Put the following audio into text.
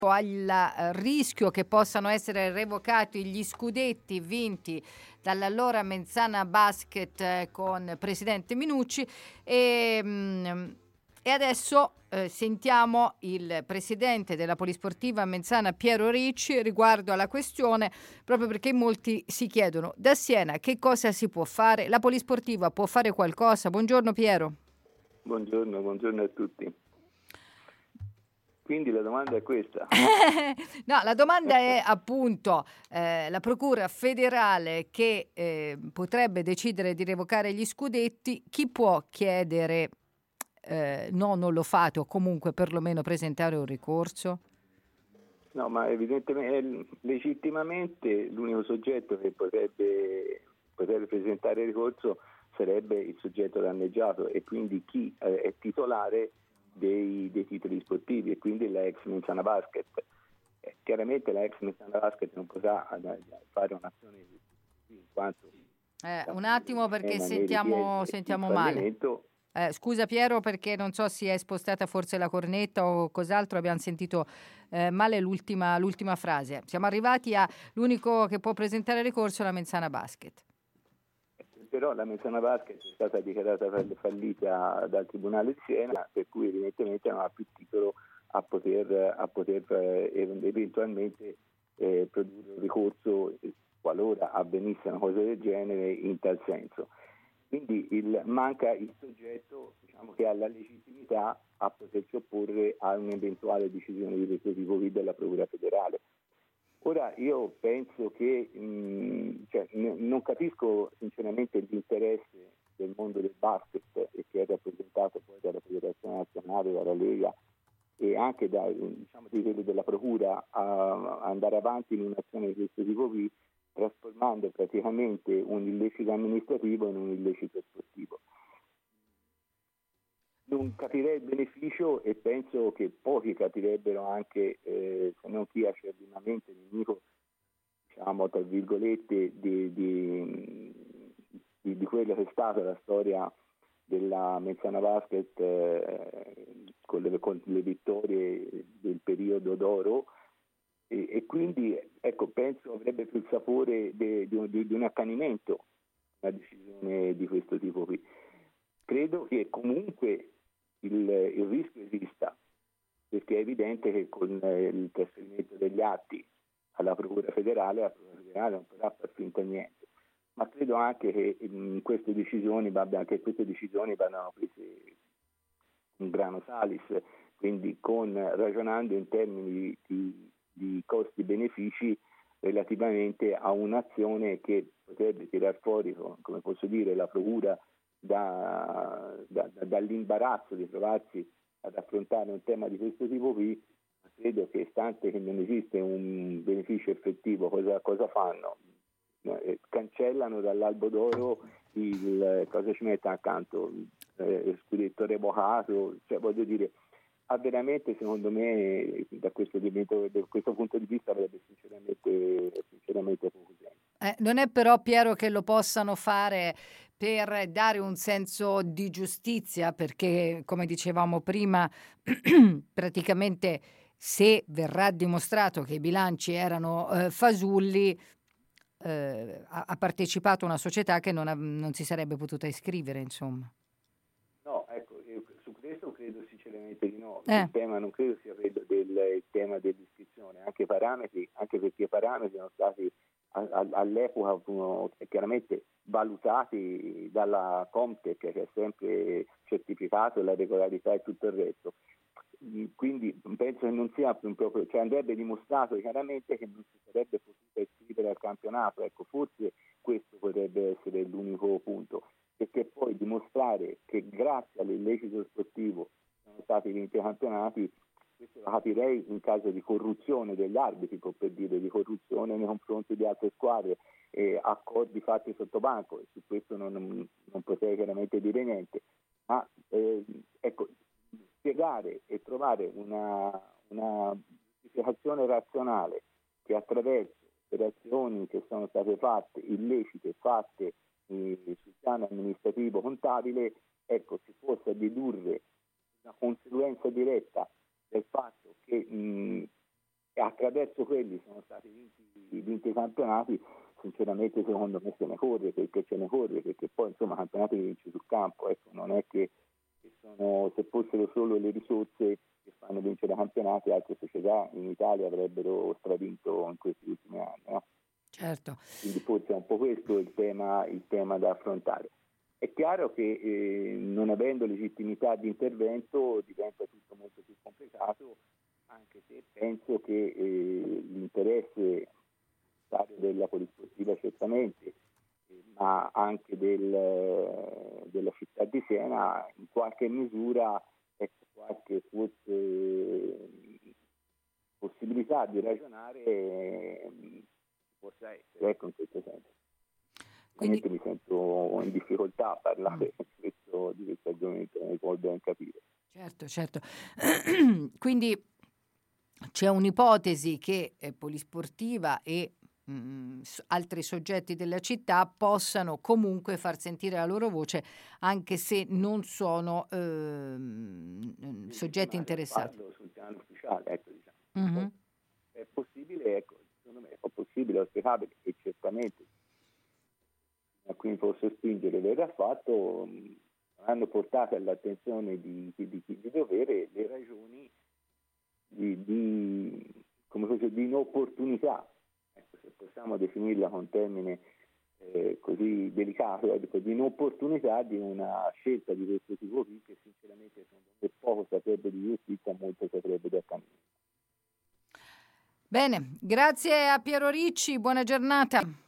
al rischio che possano essere revocati gli scudetti vinti dall'allora Menzana Basket con presidente Minucci e adesso sentiamo il presidente della Polisportiva Menzana Piero Ricci riguardo alla questione, proprio perché molti si chiedono da Siena che cosa si può fare, la Polisportiva può fare qualcosa? Buongiorno Piero. Buongiorno a tutti. Quindi la domanda è questa. No, la domanda è appunto la Procura federale che potrebbe decidere di revocare gli scudetti, chi può chiedere no, non lo fate, o comunque perlomeno presentare un ricorso? No, ma evidentemente legittimamente l'unico soggetto che potrebbe presentare ricorso sarebbe il soggetto danneggiato e quindi chi è titolare dei titoli sportivi e quindi la ex Menzana Basket. Chiaramente la ex Menzana Basket non potrà fare un'azione in quanto un attimo perché sentiamo male. Scusa Piero, perché non so se è spostata forse la cornetta o cos'altro, abbiamo sentito male l'ultima frase. Siamo arrivati a l'unico che può presentare ricorso è la Menzana Basket. Però la Menzana Basket è stata dichiarata fallita dal Tribunale di Siena, per cui evidentemente non ha più titolo a poter eventualmente produrre un ricorso qualora avvenisse una cosa del genere in tal senso. Quindi manca il soggetto, diciamo, che ha la legittimità a potersi opporre a un'eventuale decisione di questo tipo qui della Procura federale. Ora io penso che non capisco sinceramente l'interesse del mondo del basket e che è rappresentato poi dalla Federazione Nazionale, dalla Lega e anche di quelli della Procura a andare avanti in un'azione di questo tipo qui, trasformando praticamente un illecito amministrativo in un illecito sportivo. Non capirei il beneficio e penso che pochi capirebbero anche, se non chi è accerrimamente nemico, diciamo, tra virgolette, di quella che è stata la storia della Menzana Basket con le vittorie del periodo d'oro. E quindi ecco, penso avrebbe più il sapore di un accanimento una decisione di questo tipo qui. Credo che comunque il rischio esista, perché è evidente che con il trasferimento degli atti alla Procura federale, la Procura federale non potrà far finta niente. Ma credo anche che queste decisioni vadano prese un grano salis, quindi ragionando in termini di costi-benefici relativamente a un'azione che potrebbe tirar fuori, come posso dire, la Procura dall'imbarazzo di trovarsi ad affrontare un tema di questo tipo qui. Credo che, stante che non esiste un beneficio effettivo, cosa fanno? Cancellano dall'albo d'oro cosa ci mette accanto? Il scudetto revocato, cioè voglio dire, veramente secondo me da questo punto di vista avrebbe sinceramente poco senso. Non è però, Piero, che lo possano fare per dare un senso di giustizia, perché come dicevamo prima praticamente se verrà dimostrato che i bilanci erano fasulli, ha partecipato una società che non si sarebbe potuta iscrivere, insomma. No, ecco, su questo credo sinceramente di no. Il tema non credo sia quello del tema dell'iscrizione, anche perché i parametri sono stati all'epoca chiaramente valutati dalla Comtech, che ha sempre certificato la regolarità e tutto il resto. Quindi penso che non sia proprio, cioè andrebbe dimostrato chiaramente che non si sarebbe potuta iscrivere al campionato. Ecco, forse questo potrebbe essere l'unico punto, perché poi dimostrare che grazie all'illecito sportivo sono stati vinti i campionati, questo lo capirei in caso di corruzione degli arbitri, per dire, di corruzione nei confronti di altre squadre, accordi fatti sotto banco, e su questo non potrei chiaramente dire niente, ma ecco, spiegare e trovare una giustificazione razionale che attraverso operazioni che sono state fatte, illecite, fatte sul piano amministrativo contabile, ecco, si possa dedurre una conseguenza diretta del fatto che attraverso quelli sono stati vinti i campionati, sinceramente secondo me se ne corre, perché poi insomma campionati li vinci sul campo, ecco, non è che se fossero solo le risorse che fanno vincere campionati, altre società in Italia avrebbero stravinto in questi ultimi anni, no? Certo. Quindi forse è un po' questo il tema da affrontare. È chiaro che non avendo legittimità di intervento diventa tutto molto più complicato, anche se penso che l'interesse della polisportiva certamente, ma anche della città di Siena in qualche misura, qualche forse possibilità di ragionare possa essere, ecco, in questo senso. Quindi mi sento in difficoltà a parlare di questo argomento, come può ben capire. Certo. Quindi c'è un'ipotesi che polisportiva e altri soggetti della città possano comunque far sentire la loro voce, anche se non sono soggetti interessati. Sul piano ufficiale, ecco, diciamo. È possibile, ecco, secondo me è possibile, è auspicabile, e certamente a cui posso spingere verrà fatto, hanno portato all'attenzione di chi di dovere le ragioni di inopportunità, ecco, se possiamo definirla con termine così delicato, di inopportunità di una scelta di questo tipo qui, che sinceramente secondo me poco saprebbe di giustizia, molto saprebbe da cammino. Bene, grazie a Piero Ricci, buona giornata.